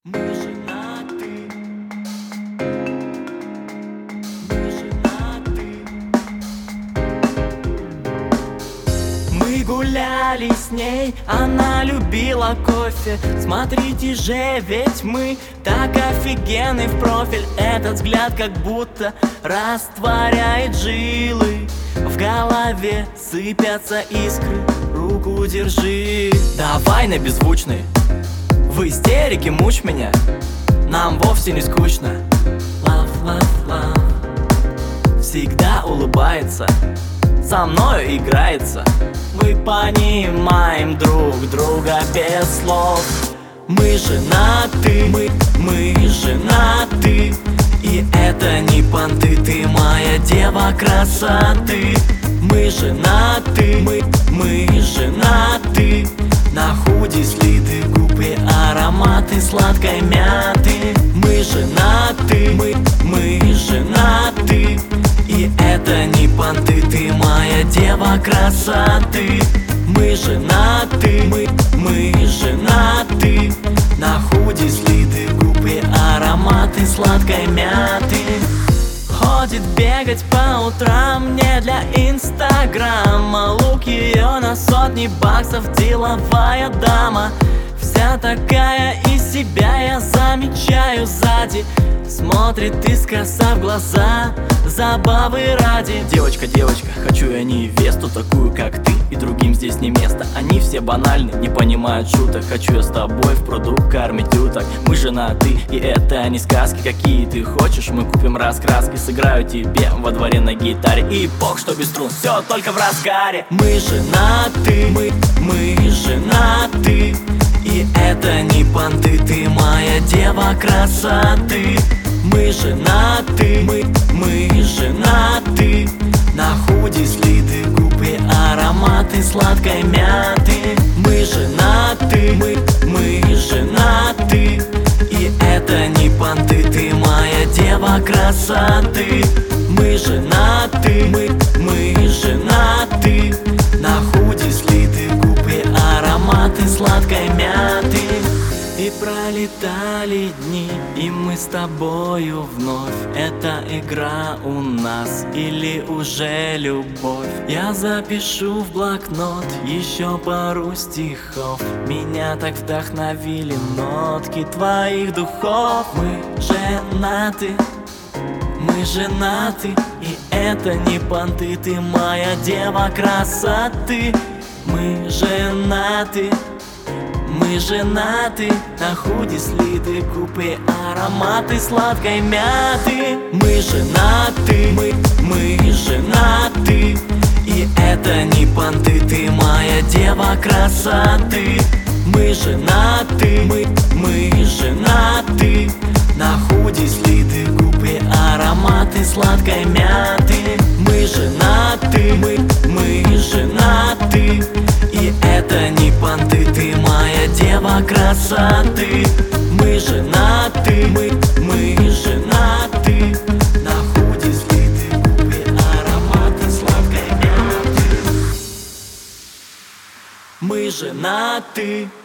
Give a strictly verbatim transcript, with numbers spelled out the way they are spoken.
Мы женаты, мы женаты. Мы гуляли с ней, она любила кофе. Смотрите же, ведь мы так офигенны в профиль. Этот взгляд как будто растворяет жилы. В голове сыпятся искры, руку держи. Давай на беззвучный, в истерике мучь меня, нам вовсе не скучно. Love, love, love. Всегда улыбается, со мною играется. Мы понимаем друг друга без слов. Мы женаты, мы, мы женаты. И это не понты, ты моя дева красоты. Мы женаты, мы, мы женаты. На худи слиты губы, ароматы сладкой мяты. Мы женаты, мы, мы женаты. И это не понты, ты моя дева красоты. Мы женаты, мы, мы женаты. На худи слиты губы, ароматы сладкой мяты. Ходит бегать по утрам не для инстаграма. Лук ее на сотни баксов, деловая дама. Вся такая из себя, я замечаю сзади. Смотрит искоса в глаза, забавы ради. Девочка, девочка, хочу я невесту такую, как ты, и другим здесь не место. Они все банальны, не понимают шуток. Хочу я с тобой в пруду кормить уток. Мы женаты, и это не сказки. Какие ты хочешь, мы купим раскраски. Сыграю тебе во дворе на гитаре. И бог, что без струн, все только в разгаре. Мы женаты, мы, мы женаты. И это не понты, ты моя дева красоты. Мы женаты, мы, мы женаты. На худи слиты губы, ароматы сладкой мяты. Мы женаты, мы, мы женаты. И это не понты, ты моя дева красоты. Мы женаты, мы, мы женаты. На худи слиты губы, ароматы сладкой мяты. И пролетали дни, и мы с тобою вновь. Это игра у нас или уже любовь? Я запишу в блокнот еще пару стихов. Меня так вдохновили нотки твоих духов. Мы женаты, мы женаты. И это не понты, ты моя дева красоты. Мы женаты, мы женаты. На худи слиты губы, ароматы сладкой мяты. Мы женаты, мы, мы женаты. И это не понты, ты моя дева красоты. Мы женаты, мы, мы женаты. На худи слиты губы, ароматы сладкой мяты. Мы женаты, мы, мы женаты. И это не понты, ты моя дева красоты. Мы женаты, мы, мы женаты. На худи слиты губы, ароматы сладкой мяты. Мы женаты.